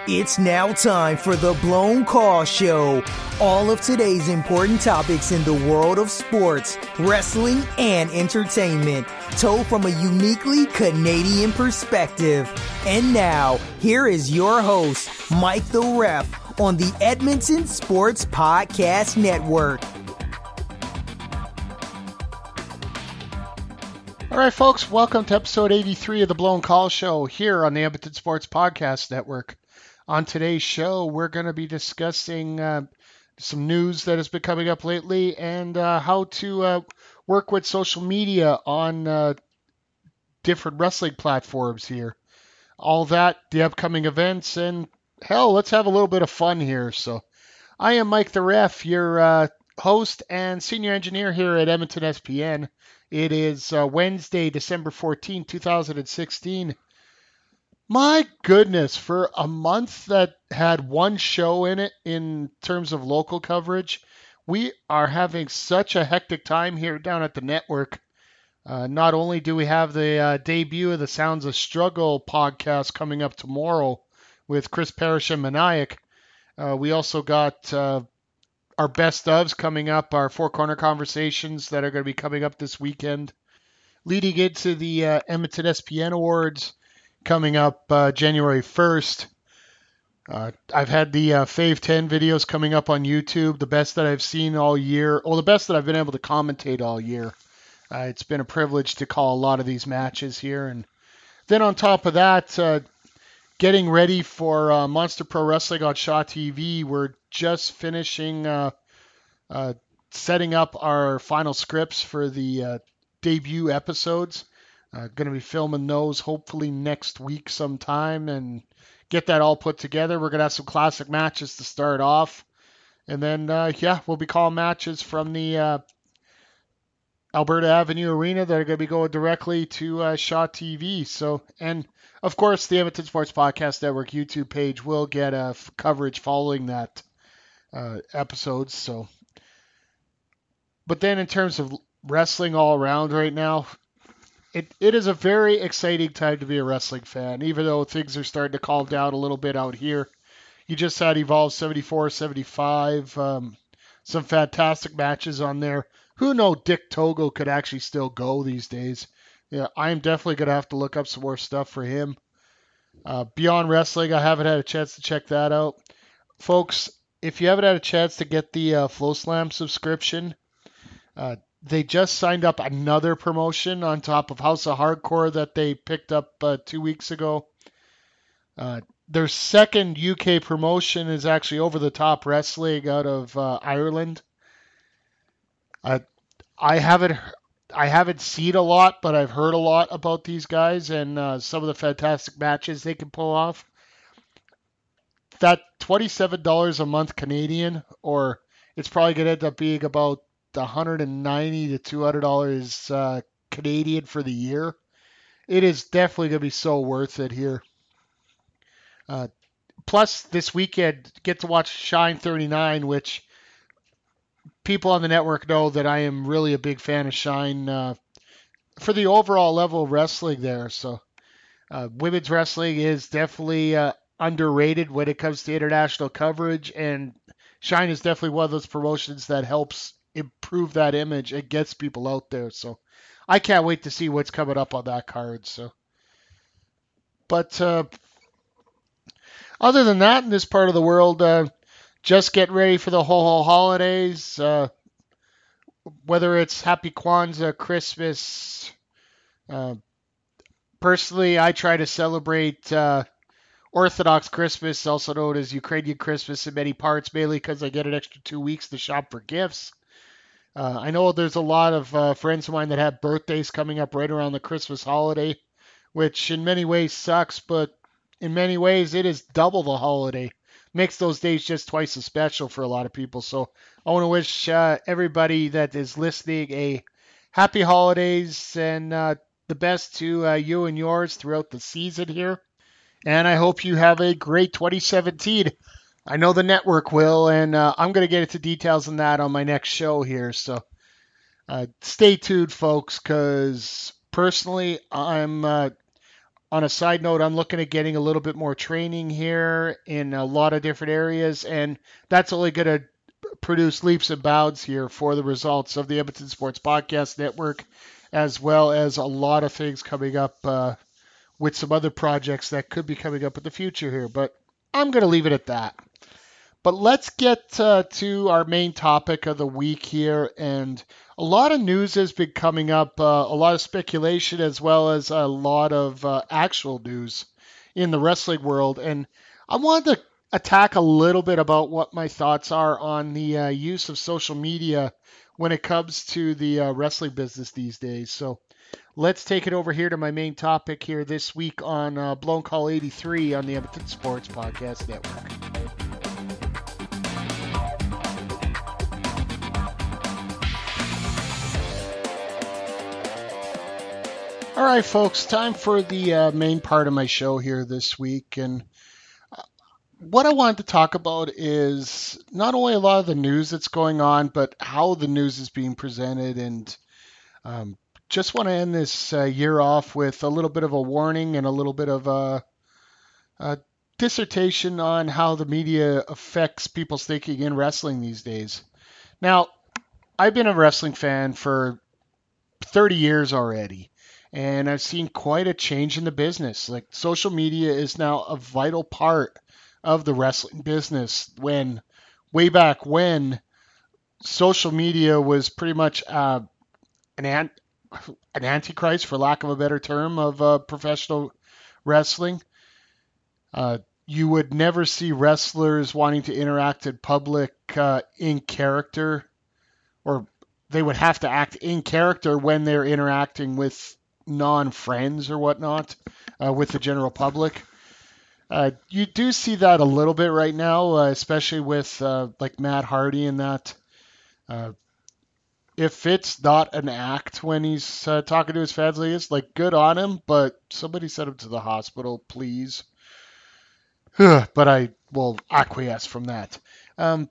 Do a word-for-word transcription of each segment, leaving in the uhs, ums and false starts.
It's now time for the Blown Call Show. All of today's important topics in the world of sports, wrestling, and entertainment, told from a uniquely Canadian perspective. And now, here is your host, Mike the Ref, on the Edmonton Sports Podcast Network. All right, folks, welcome to episode eighty-three of the Blown Call Show here on the Edmonton Sports Podcast Network. On today's show, we're going to be discussing uh, some news that has been coming up lately and uh, how to uh, work with social media on uh, different wrestling platforms here. All that, the upcoming events, and hell, let's have a little bit of fun here. So, I am Mike the Ref, your uh, host and senior engineer here at Edmonton S P N. It is uh, Wednesday, December fourteenth, twenty sixteen. My goodness, for a month that had one show in it in terms of local coverage, we are having such a hectic time here down at the network. Uh, not only do we have the uh, debut of the Sounds of Struggle podcast coming up tomorrow with Chris Parrish and Maniac, uh, we also got uh, our best ofs coming up, our Four Corner Conversations that are going to be coming up this weekend, leading into the uh, Edmonton S P N Awards coming up uh, January first. Uh, I've had the uh, Fave ten videos coming up on YouTube, the best that I've seen all year, or the best that I've been able to commentate all year. Uh, it's been a privilege to call a lot of these matches here. And then on top of that, uh, getting ready for uh, Monster Pro Wrestling on Shaw T V. We're just finishing uh, uh, setting up our final scripts for the uh, debut episodes. Uh, going to be filming those hopefully next week sometime and get that all put together. We're going to have some classic matches to start off. And then, uh, yeah, we'll be calling matches from the uh, Alberta Avenue Arena that are going to be going directly to uh, Shaw T V. So, and of course, the Edmonton Sports Podcast Network YouTube page will get a f- coverage following that uh, episodes. So, but then in terms of wrestling all around right now, It it is a very exciting time to be a wrestling fan, even though things are starting to calm down a little bit out here. You just had Evolve seventy-four seventy-five, um, some fantastic matches on there. Who knows, Dick Togo could actually still go these days. Yeah, I'm definitely going to have to look up some more stuff for him. Uh, Beyond Wrestling, I haven't had a chance to check that out. Folks, if you haven't had a chance to get the uh, Flow Slam subscription, uh, they just signed up another promotion on top of House of Hardcore that they picked up uh, two weeks ago. Uh, their second U K promotion is actually Over the Top Wrestling out of uh, Ireland. Uh, I haven't I haven't seen a lot, but I've heard a lot about these guys and uh, some of the fantastic matches they can pull off. That twenty-seven dollars a month Canadian, or it's probably going to end up being about one hundred ninety to two hundred dollars uh, Canadian for the year. It is definitely going to be so worth it here. Uh, plus, this weekend, get to watch Shine thirty-nine, which people on the network know that I am really a big fan of Shine uh, for the overall level of wrestling there. So, uh, women's wrestling is definitely uh, underrated when it comes to international coverage, and Shine is definitely one of those promotions that helps improve that image and gets people out there. So I can't wait to see what's coming up on that card. So, but uh, other than that, in this part of the world, uh, just get ready for the whole, whole holidays. Uh, whether it's Happy Kwanzaa, Christmas. Uh, personally, I try to celebrate uh, Orthodox Christmas, also known as Ukrainian Christmas in many parts, mainly because I get an extra two weeks to shop for gifts. Uh, I know there's a lot of uh, friends of mine that have birthdays coming up right around the Christmas holiday, which in many ways sucks, but in many ways it is double the holiday. Makes those days just twice as special for a lot of people. So I want to wish uh, everybody that is listening a happy holidays and uh, the best to uh, you and yours throughout the season here. And I hope you have a great twenty seventeen. I know the network will, and uh, I'm going to get into details on that on my next show here. So uh, stay tuned, folks, because personally, I'm uh, on a side note, I'm looking at getting a little bit more training here in a lot of different areas, and that's only going to produce leaps and bounds here for the results of the Edmonton Sports Podcast Network, as well as a lot of things coming up uh, with some other projects that could be coming up in the future here. But I'm going to leave it at that. But let's get uh, to our main topic of the week here. And a lot of news has been coming up, uh, a lot of speculation as well as a lot of uh, actual news in the wrestling world. And I wanted to attack a little bit about what my thoughts are on the uh, use of social media when it comes to the uh, wrestling business these days. So let's take it over here to my main topic here this week on uh, Blown Call eighty-three on the Edmonton Sports Podcast Network. All right, folks, time for the uh, main part of my show here this week. And uh, what I wanted to talk about is not only a lot of the news that's going on, but how the news is being presented. And um, just want to end this uh, year off with a little bit of a warning and a little bit of a, a dissertation on how the media affects people's thinking in wrestling these days. Now, I've been a wrestling fan for thirty years already. And I've seen quite a change in the business. Like, social media is now a vital part of the wrestling business. When way back when, social media was pretty much uh, an an, an antichrist, for lack of a better term, of uh, professional wrestling. Uh, you would never see wrestlers wanting to interact in public uh, in character, or they would have to act in character when they're interacting with non-friends or whatnot uh, with the general public. Uh, you do see that a little bit right now, uh, especially with uh, like Matt Hardy and that. Uh, if it's not an act when he's uh, talking to his fans like this, like, good on him, but somebody send him to the hospital, please. But I will acquiesce from that. Um,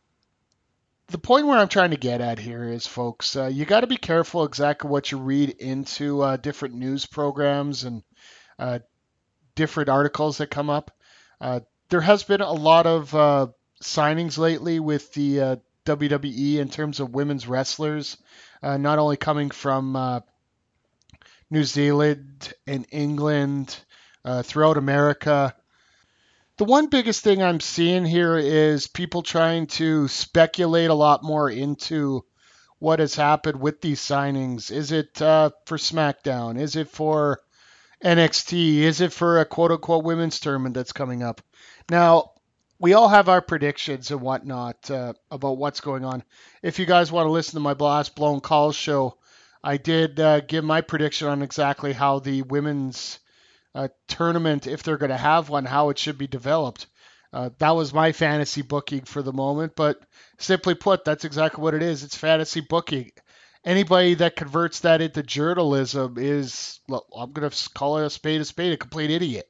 The point where I'm trying to get at here is, folks, uh, you got to be careful exactly what you read into uh, different news programs and uh, different articles that come up. Uh, there has been a lot of uh, signings lately with the uh, W W E in terms of women's wrestlers, uh, not only coming from uh, New Zealand and England, uh, throughout America. The one biggest thing I'm seeing here is people trying to speculate a lot more into what has happened with these signings. Is it uh, for SmackDown? Is it for N X T? Is it for a quote-unquote women's tournament that's coming up? Now, we all have our predictions and whatnot uh, about what's going on. If you guys want to listen to my last Blown Calls show, I did uh, give my prediction on exactly how the women's Uh, tournament, if they're going to have one, how it should be developed. Uh, that was my fantasy booking for the moment, but simply put, that's exactly what it is. It's fantasy booking. Anybody that converts that into journalism is, well, I'm going to call it a spade a spade, a complete idiot.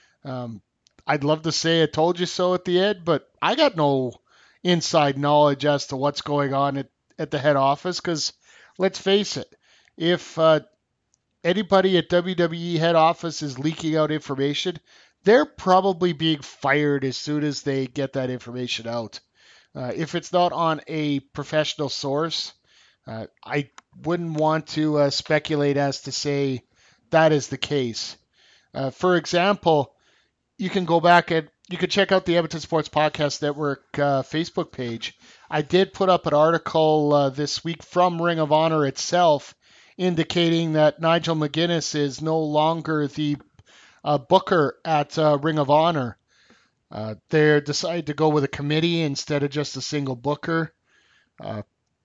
Um, I'd love to say I told you so at the end, but I got no inside knowledge as to what's going on at, at the head office, because let's face it, if uh, anybody at W W E head office is leaking out information, they're probably being fired as soon as they get that information out. Uh, if it's not on a professional source, uh, I wouldn't want to uh, speculate as to say that is the case. Uh, for example, you can go back and you can check out the Edmonton Sports Podcast Network uh, Facebook page. I did put up an article uh, this week from Ring of Honor itself, indicating that Nigel McGuinness is no longer the uh, booker at uh, Ring of Honor. Uh, they decided to go with a committee instead of just a single booker. Uh,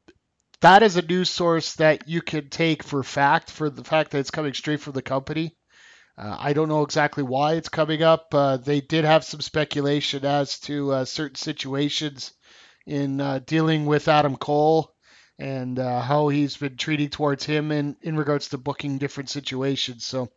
that is a news source that you can take for fact, for the fact that it's coming straight from the company. Uh, I don't know exactly why it's coming up. Uh, they did have some speculation as to uh, certain situations in uh, dealing with Adam Cole, and uh, how he's been treating towards him in, in regards to booking different situations. So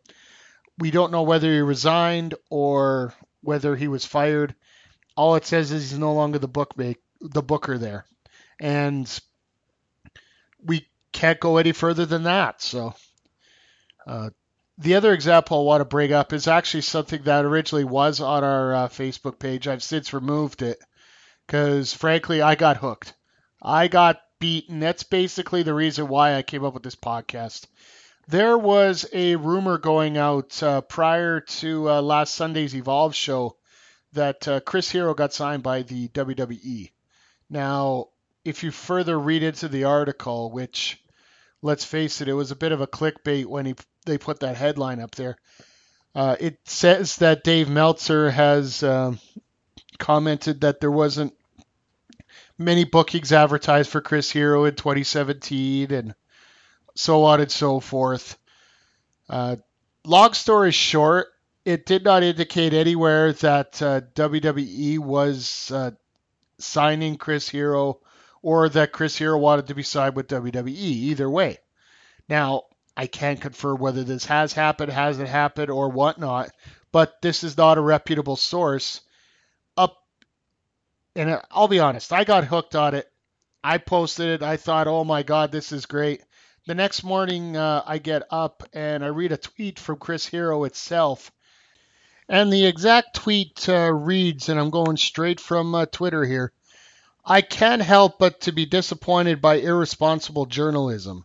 we don't know whether he resigned or whether he was fired. All it says is he's no longer the book make, the booker there. And we can't go any further than that. So uh, the other example I want to bring up is actually something that originally was on our uh, Facebook page. I've since removed it because, frankly, I got hooked. I got beaten. That's basically the reason why I came up with this podcast. There was a rumor going out uh, prior to uh, last Sunday's Evolve show that uh, Chris Hero got signed by the W W E. Now, if you further read into the article, which, let's face it, it was a bit of a clickbait when he they put that headline up there. Uh, it says that Dave Meltzer has um, commented that there wasn't many bookings advertised for Chris Hero in twenty seventeen and so on and so forth. Uh, long story short, it did not indicate anywhere that uh, W W E was uh, signing Chris Hero or that Chris Hero wanted to be signed with W W E. Either way. Now, I can't confirm whether this has happened, hasn't happened, or whatnot, but this is not a reputable source. Up, and I'll be honest, I got hooked on it. I posted it. I thought, oh my God, this is great. The next morning, uh, I get up and I read a tweet from Chris Hero itself. And the exact tweet uh, reads, and I'm going straight from uh, Twitter here, I can't help but to be disappointed by irresponsible journalism.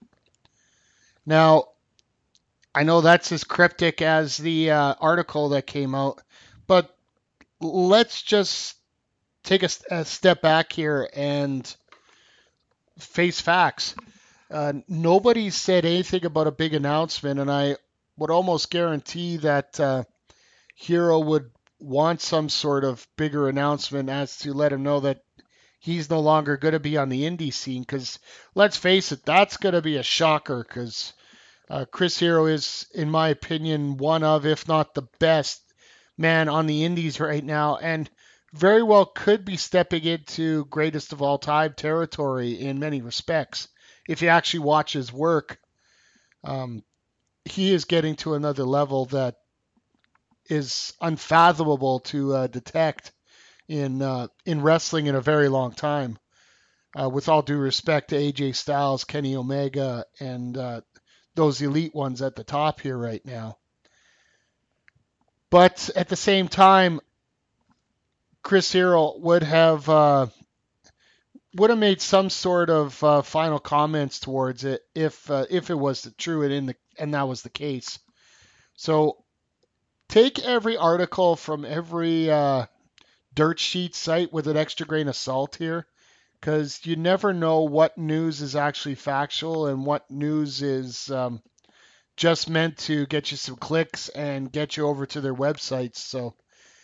Now, I know that's as cryptic as the uh, article that came out, but let's just take a, a step back here and face facts. Uh, nobody said anything about a big announcement, and I would almost guarantee that uh, Hero would want some sort of bigger announcement as to let him know that he's no longer going to be on the indie scene, because let's face it, that's going to be a shocker, because uh, Chris Hero is, in my opinion, one of, if not the best man on the indies right now, and very well could be stepping into greatest of all time territory in many respects. If you actually watch his work, um, he is getting to another level that is unfathomable to uh, detect in uh, in wrestling in a very long time. Uh, with all due respect to A J Styles, Kenny Omega, and uh, those elite ones at the top here right now. But at the same time, Chris Hero would have uh, would have made some sort of uh, final comments towards it if uh, if it was true and in the and that was the case. So take every article from every uh, dirt sheet site with an extra grain of salt here, because you never know what news is actually factual and what news is um, just meant to get you some clicks and get you over to their websites. So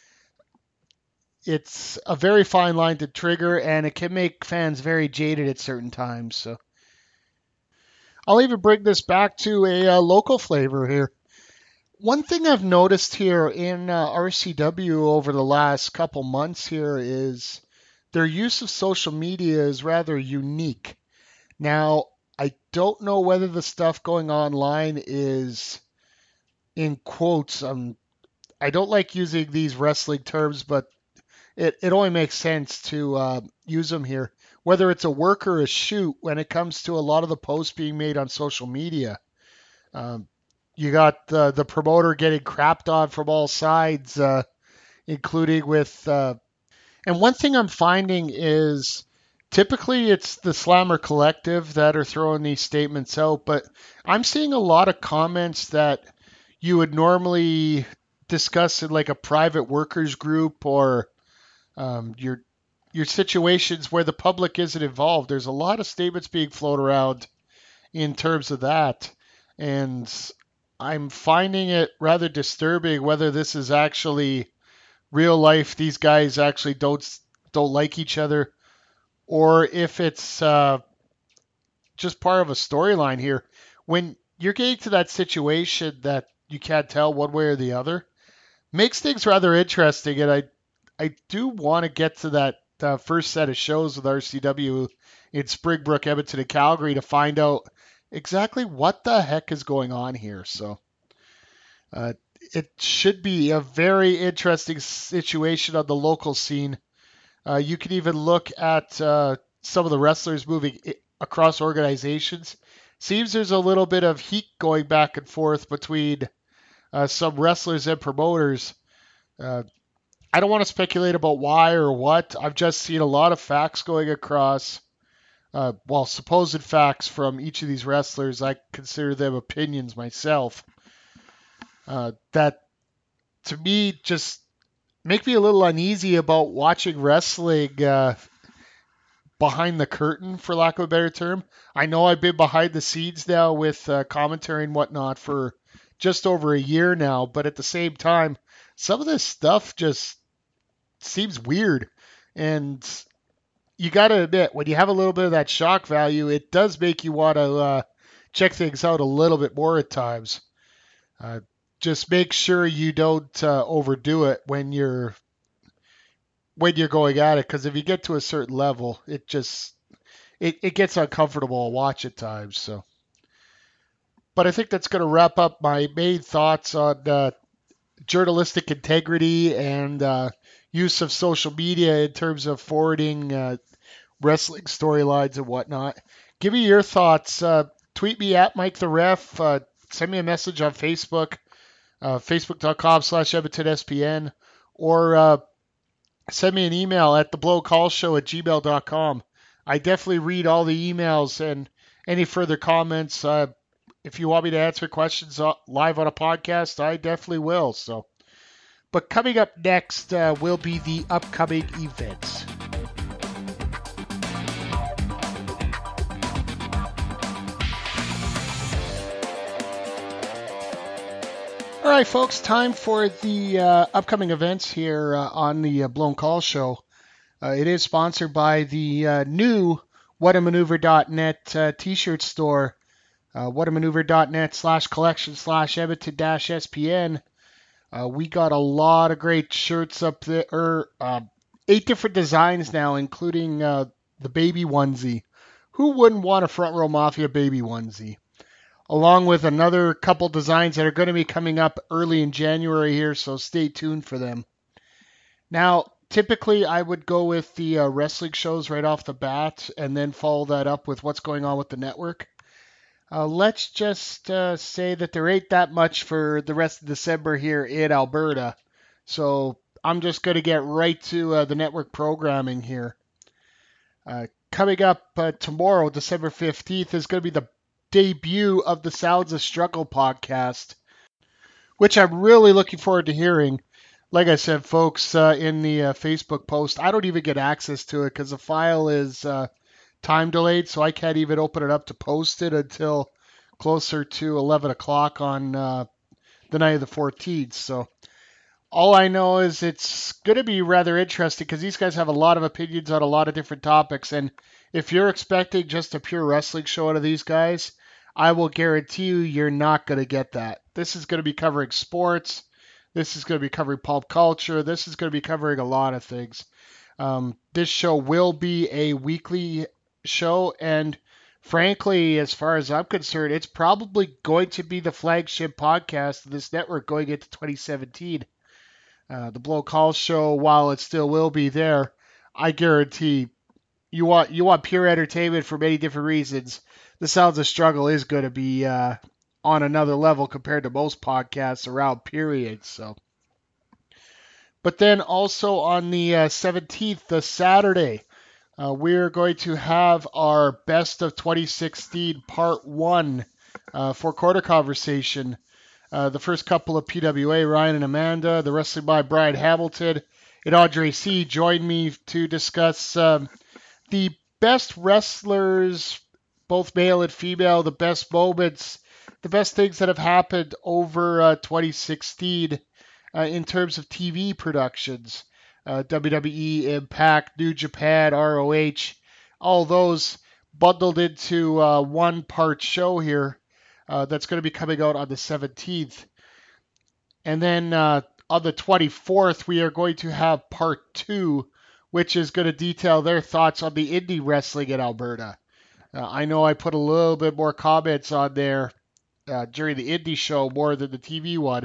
it's a very fine line to trigger, and it can make fans very jaded at certain times. So I'll even bring this back to a uh, local flavor here. One thing I've noticed here in uh, R C W over the last couple months here is their use of social media is rather unique. Now, I don't know whether the stuff going online is, in quotes, um, I don't like using these wrestling terms, but it, it only makes sense to uh, use them here. Whether it's a work or a shoot, when it comes to a lot of the posts being made on social media, um, you got the, the promoter getting crapped on from all sides, uh, including with... Uh, and one thing I'm finding is typically it's the Slammer Collective that are throwing these statements out, but I'm seeing a lot of comments that you would normally discuss in like a private workers group or um, your your situations where the public isn't involved. There's a lot of statements being floated around in terms of that, and I'm finding it rather disturbing whether this is actually real life, these guys actually don't don't like each other, or if it's uh, just part of a storyline here. When you're getting to that situation that you can't tell one way or the other, makes things rather interesting, and I I do want to get to that uh, first set of shows with R C W in Springbrook, Edmonton, and Calgary to find out exactly what the heck is going on here. So uh, it should be a very interesting situation on the local scene. Uh, you can even look at uh, some of the wrestlers moving across organizations. Seems there's a little bit of heat going back and forth between uh, some wrestlers and promoters. Uh, I don't want to speculate about why or what. I've just seen a lot of facts going across. Uh, well, supposed facts from each of these wrestlers. I consider them opinions myself. Uh, that, to me, just make me a little uneasy about watching wrestling uh, behind the curtain, for lack of a better term. I know I've been behind the scenes now with uh, commentary and whatnot for just over a year now, but at the same time, some of this stuff just seems weird. And you got to admit, when you have a little bit of that shock value, it does make you want to uh, check things out a little bit more at times. Uh, just make sure you don't uh, overdo it when you're when you're going at it, because if you get to a certain level, it just it, it gets uncomfortable to watch at times. So, but I think that's going to wrap up my main thoughts on uh, journalistic integrity and uh, use of social media in terms of forwarding uh, wrestling storylines and whatnot. Give me your thoughts. Uh, tweet me at Mike the Ref. Uh, send me a message on Facebook, uh, facebook.com slash EdmontonSPN, or uh, send me an email at theblowcallshow at gmail dot com. I definitely read all the emails and any further comments. Uh, if you want me to answer questions live on a podcast, I definitely will. So, but coming up next uh, will be the upcoming events. All right, folks, time for the uh, upcoming events here uh, on the uh, Blown Call Show. Uh, it is sponsored by the uh, new what a maneuver dot net uh, t-shirt store, uh, what a maneuver dot net slash collection slash Edmonton dash S P N. Uh, we got a lot of great shirts up there, er, uh, eight different designs now, including uh, the baby onesie. Who wouldn't want a Front Row Mafia baby onesie? Along with another couple designs that are going to be coming up early in January here, so stay tuned for them. Now, typically I would go with the uh, wrestling shows right off the bat and then follow that up with what's going on with the network. Uh, let's just uh, say that there ain't that much for the rest of December here in Alberta, so I'm just going to get right to uh, the network programming here. Uh, coming up uh, tomorrow, December fifteenth, is going to be the debut of the Sounds of Struggle podcast, which I'm really looking forward to hearing. Like I said, folks, uh, in the uh, Facebook post, I don't even get access to it because the file is uh, time delayed, so I can't even open it up to post it until closer to eleven o'clock on uh, the night of the fourteenth. So all I know is it's going to be rather interesting because these guys have a lot of opinions on a lot of different topics, and if you're expecting just a pure wrestling show out of these guys, I will guarantee you you're not going to get that. This is going to be covering sports. This is going to be covering pulp culture. This is going to be covering a lot of things. Um, this show will be a weekly show, and frankly, as far as I'm concerned, it's probably going to be the flagship podcast of this network going into twenty seventeen. Uh, the Blow Call Show, while it still will be there, I guarantee you want you want pure entertainment for many different reasons. The Sounds of Struggle is going to be uh, on another level compared to most podcasts around, period. So, but then also on the uh, seventeenth, the Saturday, uh, we're going to have our Best of twenty sixteen Part one uh, for Quarter Conversation. Uh, the first couple of P W A, Ryan and Amanda, the Wrestling by Brian Hamilton, and Andre C. joined me to discuss um, the best wrestlers, both male and female, the best moments, the best things that have happened over uh, twenty sixteen uh, in terms of T V productions. Uh, W W E, Impact, New Japan, R O H, all those bundled into uh, one part show here. Uh, that's going to be coming out on the seventeenth. And then uh, on the twenty-fourth, we are going to have part two, which is going to detail their thoughts on the indie wrestling in Alberta. Uh, I know I put a little bit more comments on there uh, during the indie show more than the T V one,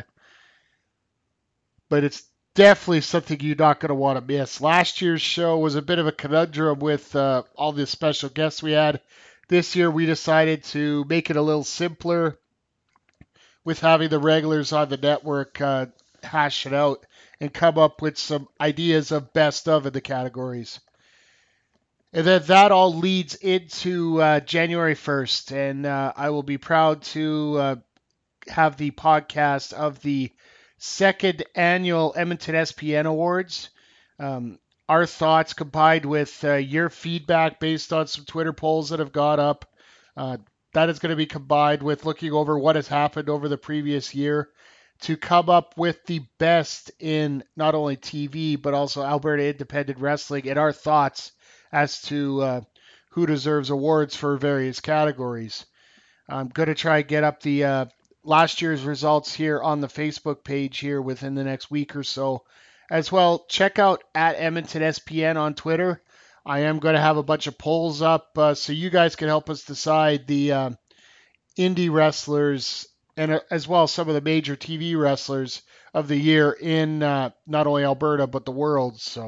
but it's definitely something you're not going to want to miss. Last year's show was a bit of a conundrum with uh, all the special guests we had. This year we decided to make it a little simpler. with having the regulars on the network uh, hash it out and come up with some ideas of best of in the categories. And then that all leads into uh, January first, and uh, I will be proud to uh, have the podcast of the second annual Edmonton S P N Awards. Um, our thoughts combined with uh, your feedback based on some Twitter polls that have got up. Uh, that is going to be combined with looking over what has happened over the previous year to come up with the best in not only T V, but also Alberta Independent Wrestling and our thoughts as to uh, who deserves awards for various categories. I'm going to try and get up the uh, last year's results here on the Facebook page here within the next week or so. As well, check out at Edmonton S P N on Twitter. I am going to have a bunch of polls up uh, so you guys can help us decide the uh, indie wrestlers and uh, as well as some of the major T V wrestlers of the year in uh, not only Alberta but the world. So,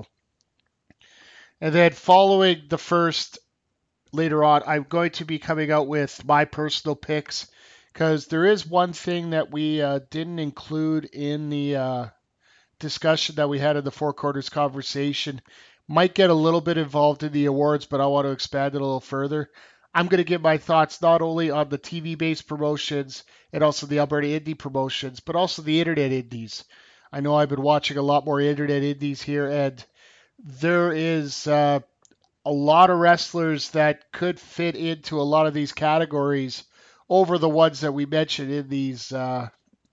and then following the first later on, I'm going to be coming out with my personal picks because there is one thing that we uh, didn't include in the uh, discussion that we had in the Four Quarters conversation. Might get a little bit involved in the awards, but I want to expand it a little further. I'm going to give my thoughts not only on the T V-based promotions and also the Alberta Indie promotions, but also the Internet Indies. I know I've been watching a lot more Internet Indies here, and there is uh, a lot of wrestlers that could fit into a lot of these categories over the ones that we mentioned in these uh,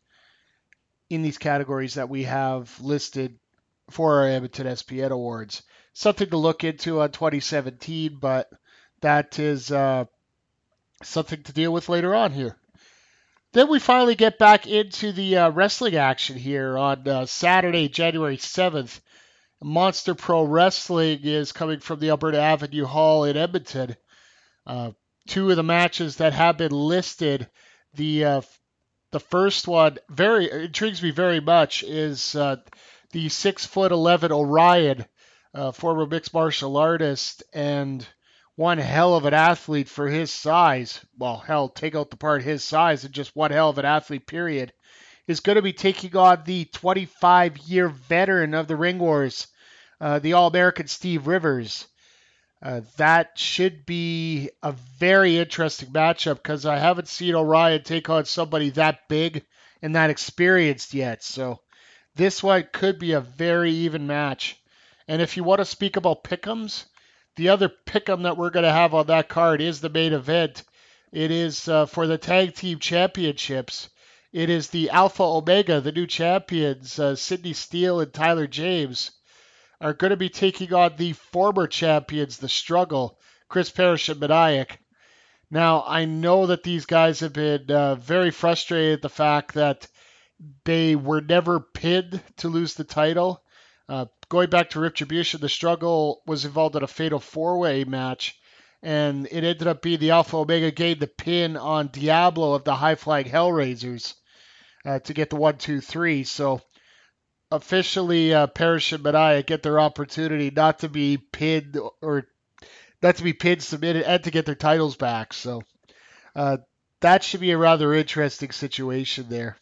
in these categories that we have listed for our Edmonton S P N Awards. Something to look into on twenty seventeen, but that is uh, something to deal with later on here. Then we finally get back into the uh, wrestling action here on uh, Saturday, January seventh. Monster Pro Wrestling is coming from the Alberta Avenue Hall in Edmonton. Uh, two of the matches that have been listed, the uh, the first one very intrigues me very much is uh, the six foot eleven Orion, uh, former mixed martial artist and one hell of an athlete for his size. Well, hell, take out the part his size and just one hell of an athlete, period. Is going to be taking on the twenty-five year veteran of the Ring Wars, uh, the All-American Steve Rivers. Uh, that should be a very interesting matchup because I haven't seen Orion take on somebody that big and that experienced yet. So this one could be a very even match. And if you want to speak about pick'ems, the other pick'em that we're going to have on that card is the main event. It is uh, for the Tag Team Championships. It is the Alpha Omega, the new champions, uh, Sydney Steele and Tyler James, are going to be taking on the former champions, The Struggle, Chris Parrish and Maniac. Now, I know that these guys have been uh, very frustrated at the fact that they were never pinned to lose the title. Uh, going back to Retribution, The Struggle was involved in a fatal four-way match, and it ended up being the Alpha Omega gained the pin on Diablo of the High Flying Hellraisers uh, to get the one, two, three. So officially, uh, Parrish and Maniac get their opportunity not to be pinned or not to be pinned, submitted, and to get their titles back. So uh, that should be a rather interesting situation there.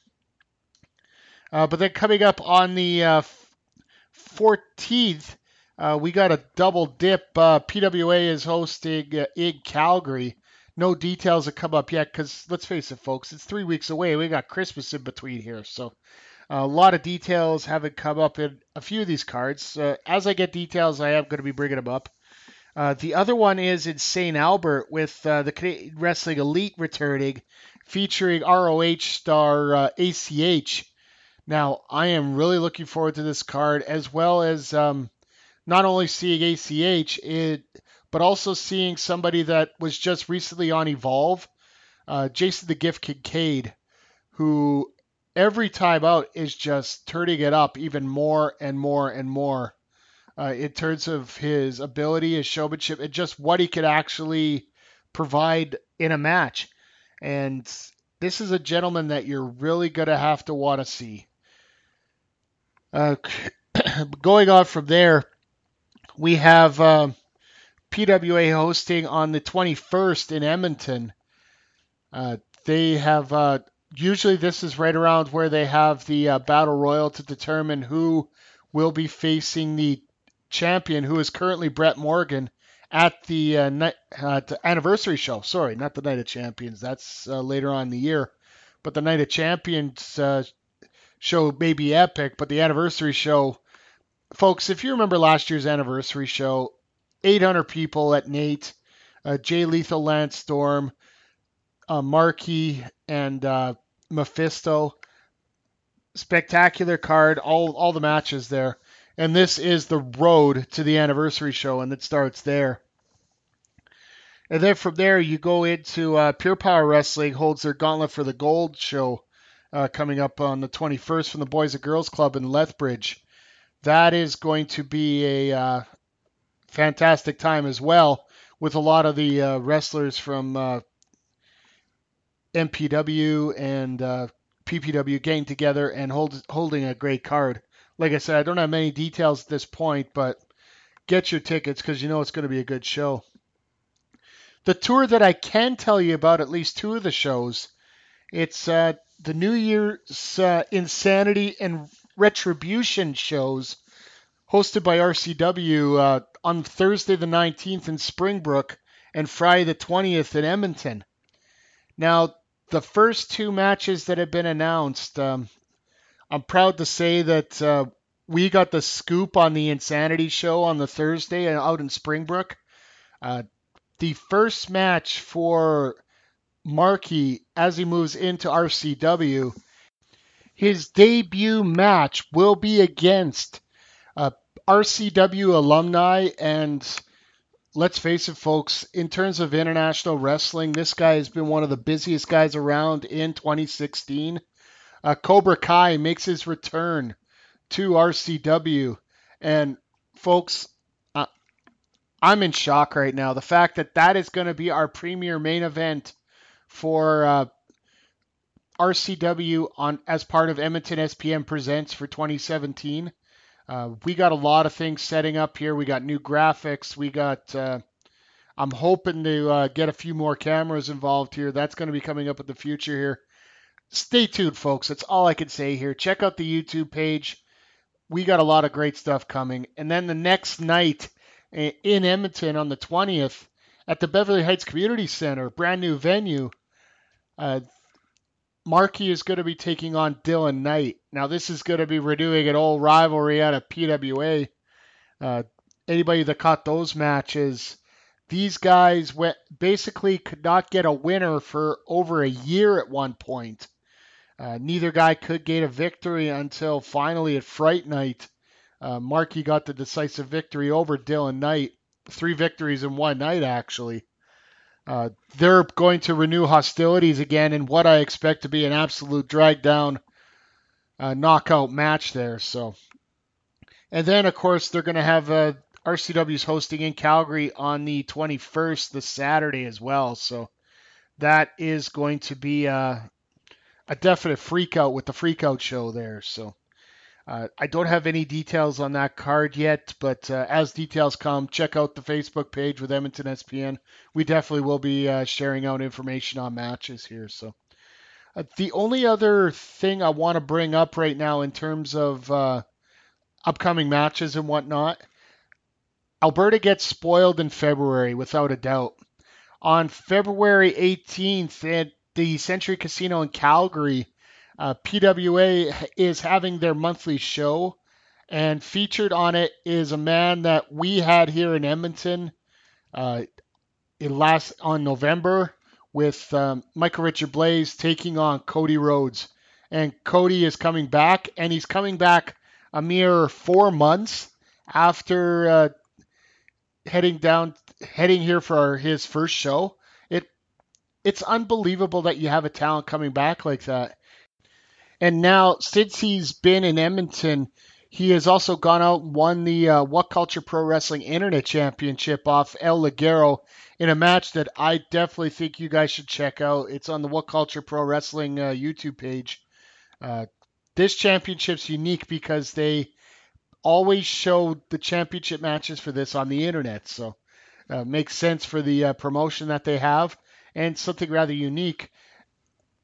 Uh, but then coming up on the uh, fourteenth, uh, we got a double dip. Uh, P W A is hosting uh, in Calgary. No details have come up yet because, let's face it, folks, it's three weeks away. We got Christmas in between here. So a lot of details haven't come up in a few of these cards. Uh, as I get details, I am going to be bringing them up. Uh, the other one is in Saint Albert with uh, the Canadian Wrestling Elite returning, featuring R O H star uh, A C H. Now, I am really looking forward to this card, as well as um, not only seeing A C H, it, but also seeing somebody that was just recently on Evolve, uh, Jason the Gift Kincaid, who every time out is just turning it up even more and more and more uh, in terms of his ability, his showmanship, and just what he could actually provide in a match. And this is a gentleman that you're really going to have to want to see. Uh, going on from there, we have uh, P W A hosting on the twenty-first in Edmonton. Uh, they have uh, usually this is right around where they have the uh, battle royal to determine who will be facing the champion, who is currently Brett Morgan, at the, uh, night, uh, the anniversary show. Sorry, not the Night of Champions. That's uh, later on in the year. But the Night of Champions uh, show may be epic, but the anniversary show, folks, if you remember last year's anniversary show, eight hundred people at Nate, uh, Jay Lethal, Lance Storm, uh, Markey, and uh, Mephisto. Spectacular card, all all the matches there. And this is the road to the anniversary show, and it starts there. And then from there, you go into uh, Pure Power Wrestling holds their Gauntlet for the Gold show uh, coming up on the twenty-first from the Boys and Girls Club in Lethbridge. That is going to be a uh, fantastic time as well, with a lot of the uh, wrestlers from uh, M P W and uh, P P W getting together and hold, holding a great card. Like I said, I don't have many details at this point, but get your tickets because you know it's going to be a good show. The tour that I can tell you about, at least two of the shows, it's uh, the New Year's uh, Insanity and Retribution shows hosted by R C W uh, on Thursday the nineteenth in Springbrook and Friday the twentieth in Edmonton. Now, the first two matches that have been announced, um, I'm proud to say that uh, we got the scoop on the Insanity show on the Thursday out in Springbrook. Uh, the first match for Markey as he moves into R C W, his debut match will be against uh, R C W alumni, and let's face it, folks, in terms of international wrestling, this guy has been one of the busiest guys around in twenty sixteen. Uh, Cobra Kai makes his return to R C W. And, folks, uh, I'm in shock right now. The fact that that is going to be our premier main event for uh, R C W on as part of Edmonton S P M Presents for twenty seventeen. Uh, we got a lot of things setting up here. We got new graphics. We got, uh, I'm hoping to uh, get a few more cameras involved here. That's going to be coming up in the future here. Stay tuned, folks. That's all I can say here. Check out the YouTube page. We got a lot of great stuff coming. And then the next night in Edmonton on the twentieth at the Beverly Heights Community Center, brand new venue, uh, Markey is going to be taking on Dylan Knight. Now, this is going to be renewing an old rivalry out of P W A. Uh, anybody that caught those matches, these guys went, basically could not get a winner for over a year at one point. Uh, neither guy could get a victory until finally at Fright Night, uh, Markey got the decisive victory over Dylan Knight. Three victories in one night, actually. Uh, they're going to renew hostilities again in what I expect to be an absolute drag down uh, knockout match there. So, and then of course they're going to have uh, R C W's hosting in Calgary on the twenty-first, this Saturday as well. So that is going to be uh, a definite freak out with the freak out show there. So uh, I don't have any details on that card yet, but uh, as details come, check out the Facebook page with Edmonton S P N. We definitely will be uh, sharing out information on matches here. So uh, the only other thing I want to bring up right now in terms of uh, upcoming matches and whatnot, Alberta gets spoiled in February without a doubt. On February eighteenth at the Century Casino in Calgary, Uh, P W A is having their monthly show, and featured on it is a man that we had here in Edmonton uh, in last on November with um, Michael Richard Blaze taking on Cody Rhodes. And Cody is coming back, and he's coming back a mere four months after uh, heading down, heading here for his first show. It it's unbelievable that you have a talent coming back like that. And now, since he's been in Edmonton, he has also gone out and won the uh, What Culture Pro Wrestling Internet Championship off El Ligero in a match that I definitely think you guys should check out. It's on the What Culture Pro Wrestling uh, YouTube page. Uh, this championship's unique because they always show the championship matches for this on the internet. So uh, makes sense for the uh, promotion that they have, and something rather unique.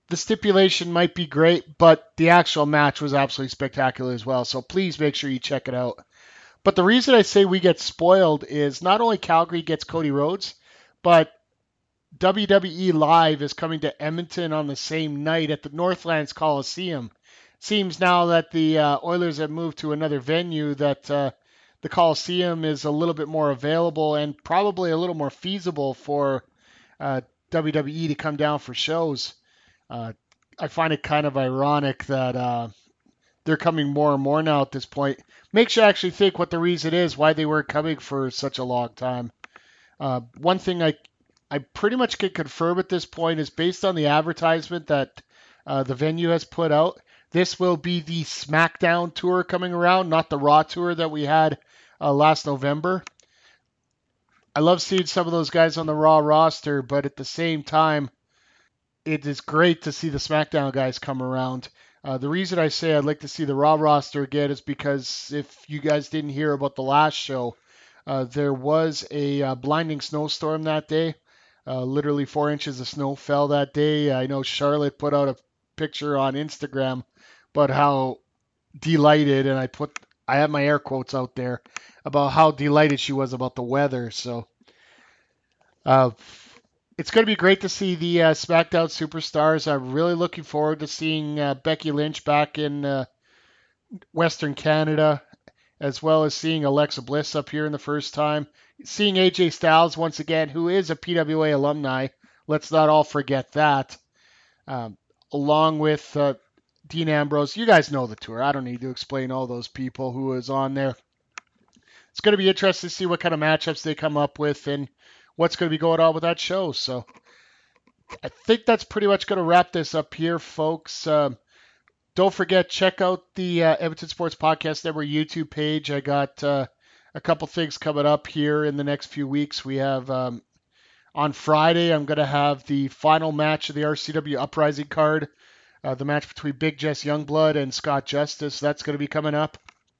the stipulation might be great, but the actual match was absolutely spectacular as well. So please make sure you check it out. But the reason I say we get spoiled is not only Calgary gets Cody Rhodes, but W W E Live is coming to Edmonton on the same night at the Northlands Coliseum. Seems now that the uh, Oilers have moved to another venue that uh, the Coliseum is a little bit more available and probably a little more feasible for uh, W W E to come down for shows. Uh, I find it kind of ironic that uh, they're coming more and more now at this point. Makes you actually think what the reason is why they weren't coming for such a long time. Uh, one thing I I pretty much can confirm at this point is based on the advertisement that uh, the venue has put out, this will be the SmackDown tour coming around, not the Raw tour that we had uh, last November. I love seeing some of those guys on the Raw roster, but at the same time, it is great to see the SmackDown guys come around. Uh, the reason I say I'd like to see the Raw roster again is because if you guys didn't hear about the last show, uh, there was a uh, blinding snowstorm that day. Uh, literally four inches of snow fell that day. I know Charlotte put out a picture on Instagram about how delighted, and I put I have my air quotes out there about how delighted she was about the weather. So uh, it's going to be great to see the uh, SmackDown superstars. I'm really looking forward to seeing uh, Becky Lynch back in uh, Western Canada, as well as seeing Alexa Bliss up here in the first time. Seeing A J Styles once again, who is a P W A alumni. Let's not all forget that. Um, along with uh, Dean Ambrose. You guys know the tour. I don't need to explain all those people who was on there. It's going to be interesting to see what kind of matchups they come up with and what's going to be going on with that show. So I think that's pretty much going to wrap this up here, folks. Um, don't forget, check out the uh, Edmonton Sports Podcast Network YouTube page. I got uh, a couple things coming up here in the next few weeks. We have um, on Friday, I'm going to have the final match of the R C W Uprising card, uh, the match between Big Jess Youngblood and Scott Justice. That's going to be coming up.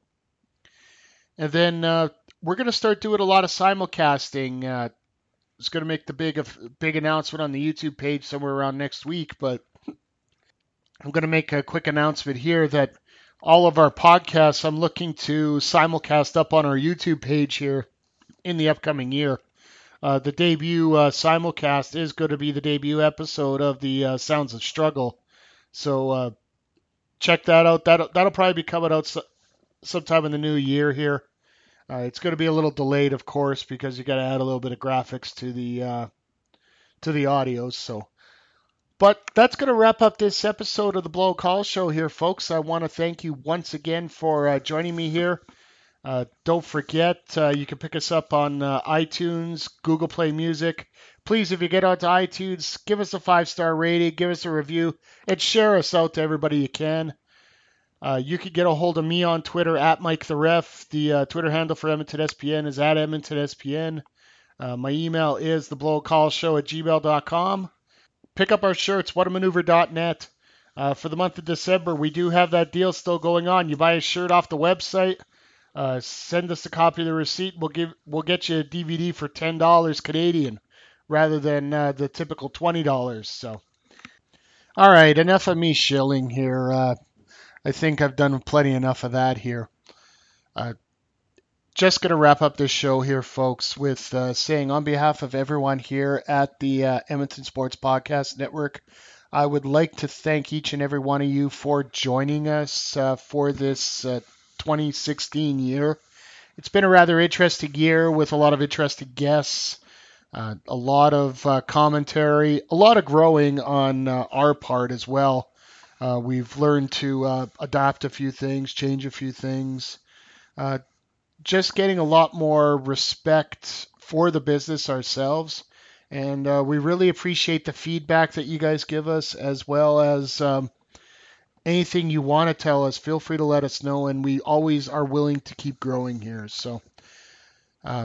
And then uh, we're going to start doing a lot of simulcasting. Uh, it's going to make the big big announcement on the YouTube page somewhere around next week, but I'm going to make a quick announcement here that all of our podcasts I'm looking to simulcast up on our YouTube page here in the upcoming year. Uh, the debut uh, simulcast is going to be the debut episode of the uh, Sounds of Struggle. So uh, check that out. That'll, that'll probably be coming out so, sometime in the new year here. Uh, it's going to be a little delayed, of course, because you got to add a little bit of graphics to the uh, to the audio. So, but that's going to wrap up this episode of the Blow Call Show here, folks. I want to thank you once again for uh, joining me here. Uh, don't forget, uh, you can pick us up on uh, iTunes, Google Play Music. Please, if you get onto iTunes, give us a five-star rating, give us a review, and share us out to everybody you can. Uh, you can get a hold of me on Twitter at Mike the Ref. The uh, Twitter handle for Edmonton S P N is at Edmonton S P N. Uh, my email is theblowcallshow at gmail dot com. Pick up our shirts, what a maneuver dot net. Uh, for the month of December, we do have that deal still going on. You buy a shirt off the website, uh, send us a copy of the receipt. We'll give we'll get you a D V D for ten dollars Canadian rather than uh, the typical twenty dollars. So, all right, enough of me shilling here. Uh, I think I've done plenty enough of that here. Uh, just going to wrap up this show here, folks, with uh, saying on behalf of everyone here at the uh, Edmonton Sports Podcast Network, I would like to thank each and every one of you for joining us uh, for this uh, twenty sixteen year. It's been a rather interesting year with a lot of interesting guests, uh, a lot of uh, commentary, a lot of growing on uh, our part as well. Uh, we've learned to uh, adapt a few things, change a few things, uh, just getting a lot more respect for the business ourselves. And uh, we really appreciate the feedback that you guys give us, as well as um, anything you want to tell us. Feel free to let us know, and we always are willing to keep growing here. So uh,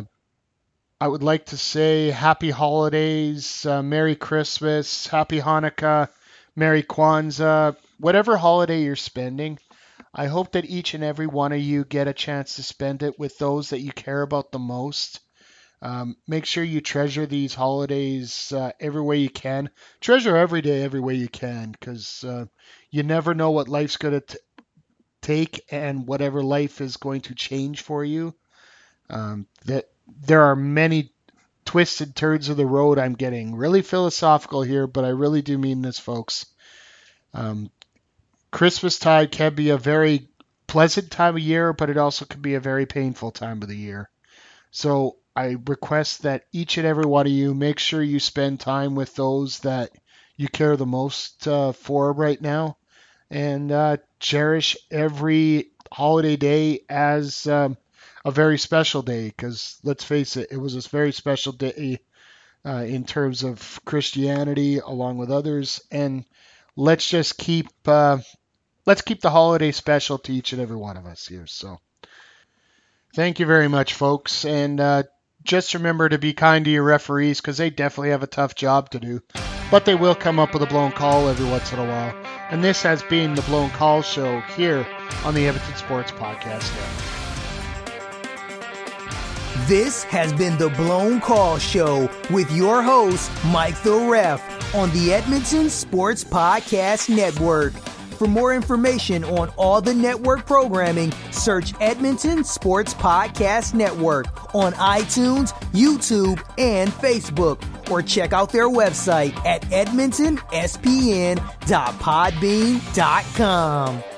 I would like to say happy holidays, uh, Merry Christmas, Happy Hanukkah, Merry Kwanzaa, whatever holiday you're spending. I hope that each and every one of you get a chance to spend it with those that you care about the most. Um, make sure you treasure these holidays uh, every way you can. Treasure every day every way you can, because uh, you never know what life's going to take and whatever life is going to change for you. Um, that there are many twisted turns of the road. I'm getting really philosophical here, but I really do mean this, folks. Um, Christmastide can be a very pleasant time of year, but it also can be a very painful time of the year. So I request that each and every one of you make sure you spend time with those that you care the most uh, for right now, and uh, cherish every holiday day as um, a very special day, because let's face it, it was a very special day uh, in terms of Christianity along with others, and let's just keep uh, let's keep the holiday special to each and every one of us here. So thank you very much, folks, and uh, just remember to be kind to your referees, because they definitely have a tough job to do, but they will come up with a blown call every once in a while. And this has been the Blown Call Show here on the Edmonton Sports Podcast Network. This has been the Blown Call Show with your host, Mike the Ref, on the Edmonton Sports Podcast Network. For more information on all the network programming, search Edmonton Sports Podcast Network on iTunes, YouTube, and Facebook, or check out their website at edmonton s p n dot podbean dot com.